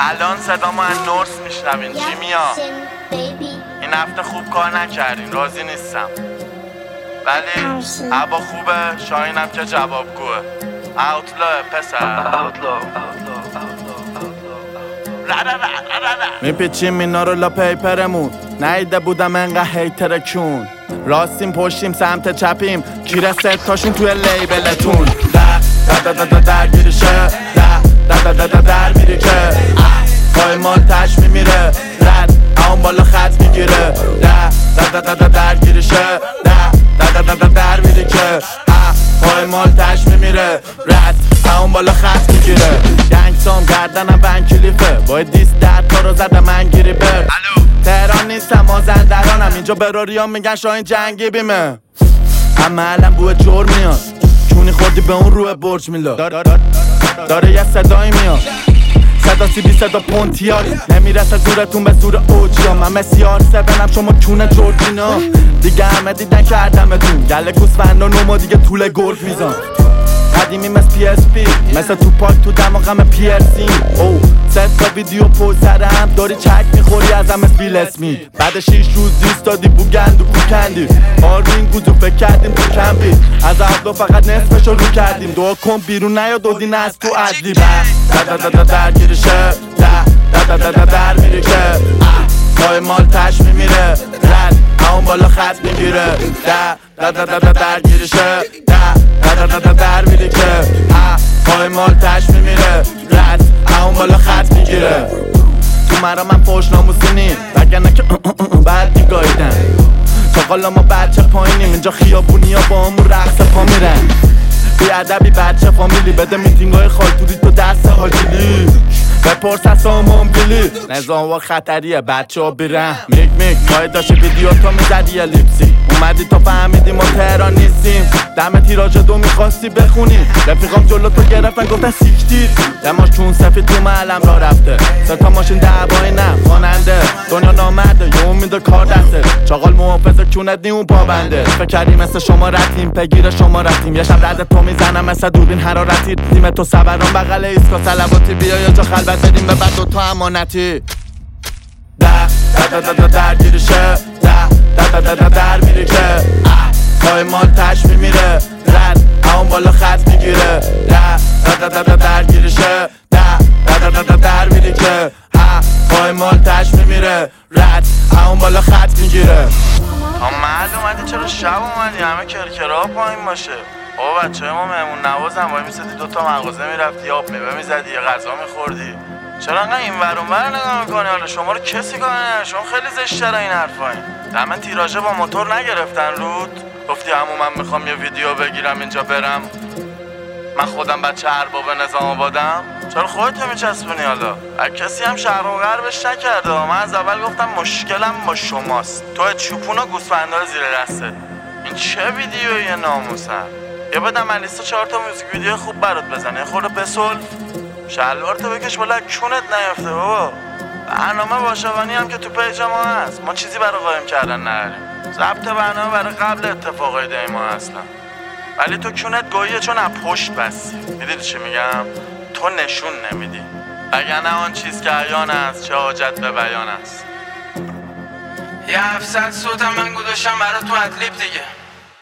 الان صدامو از نورس میشنوین. چی میاد؟ این هفته خوب کار نکردین، راضی نیستم. ولی هوا خوبه، شاهینم که جوابگوه. اوتلاه پسر، میپیچیم اینا رو لا پیپرمون. نیده بودم انقدر هیتر کون. راستیم پشتیم سمت چپیم، کیره ستاشون توی لیبلتون. درگیری شه، در میری که پای مال تش میمیره، رد اون بالا خط میگیره. درگیری شه، در میری که پای مال تش میمیره، رد اون بالا خط میگیره. گنگسام گردنم ونکلیفه، باید دیست در تا رو زدم من گیری بر. تهران نیستم مازندرانم، اینجا براریا میگن شاهین جنگی بیمه. اما الان بوه جور میاد، چونی خوردی به اون روی برج میلاد. داره یه صدایی میاد، صدا سی بی صدا پونتیاری، نمیرسه زورتون به زور اوجیا. من مسیار سبنم شما کونه جورجینا. دیگه همه دیدن کردمتون گله گوسفند و نومو دیگه طول گلف میزان. قدیمی مثل پی اس پی، مثل تو پاک تو دماغم پیرسین. او ست تا ویدیو پوزرم داری چک میخوری ازم مثل بیل اسمی. بعد 6 روز دیستادی بوگند و کوکندی آروین گوزو فکر کردیم تو کمپی. از عبدو فقط نصفشو رو کردیم، دعا کن بیرون نیادودین از تو عدلی. درگیری شه، در میری که پای مال تش میمیره، رد اون بالا خط میگیره. درگیری شه، در میری که پای مال تش میمیره، رد اون بالا خط میگیره. تو مرا من فوش ناموسی نیم، وگرنه که بعد میگاییدن. چاقالا ما بچه پایینیم، اینجا خیابونی ها با همون رقص پا میرن. بیادبی بچه فامیلی، بده میتینگای خالتوری تو دست حاجیلی. بپرس از سامان بیلی، نظام و خطریه بچه ها بیرن. میک باید داشته ویدیو تو میزدی یه لیپسی. اومدی تا فهمیدی ما تهران نیستیم. دم تیراژ دو میخواستی بخونی، رفیقام جلو تو گرفتن گفتن سیکتیر. دماش چون سفید تو معلم را رفته، ستا ماشین دعوایی نه خواننده. دنیا نامرده یه امید کار دسته، چاقال محافظ کونت نی اون پابنده. فکر کردی مثل شما رفتیم، پگیر شما رفتیم. یه شب رد تو میزنم مثل دوربین حرارتی. تیم تو صبران بغل ایسکا سلواتی، بیا یا جا خلوت بدیم به بعد دوتا امانتی. درگیری شه، در میری که پای مال تش میمیره، رد اون بالا خط میگیره. درگیری شه، در میری که پای مال تش میمیره، رد اون بالا خط میگیره. مرد اومدی چرا شب اومدی؟ همه کرکرها پایین باشه. بابا بچه ما مهمون نوازم، وای میسدی دوتا مغازه میرفتی، آب میوه میزدی، یه غذا میخوردی. چرا انقدر این ور اون ور نگاه میکنی؟ حالا شما رو کسی کار نداره، شما خیلی زشت‌تره این حرفایی. دم تیراژه با موتور نگرفتن رود؟ گفتی عمو من میخوام یه ویدیو بگیرم اینجا برم، من خودم بچه ارباب نظام آبادم. چرا خودت میچسبونی؟ حالا کسی هم شرق و غربش نکرده. من از اول گفتم مشکلم با شماست، تو چوپون و گوسفندا رو زیر دسته. این چه ویدیویه ناموسن؟ یه بدم الیسا 4 تا موزیک ویدیو خوب برات بزنه، خورده بسول شلوارتو بکش بالا کونت نیفته. بابا برنامه باشوانی هم که تو پیج ما هست، ما چیزی برای قایم کردن نداریم. ضبط برنامه برای قبل اتفاقای دی ما هستن، ولی تو کونت گوییه چون از پشت بستی. میدیدی چی میگم؟ تو نشون نمیدی، اگر نه آن چیز که عیان است چه حاجت به بیان است. یه 700 صوتم من گذاشتم برای تو ادلیب دیگه.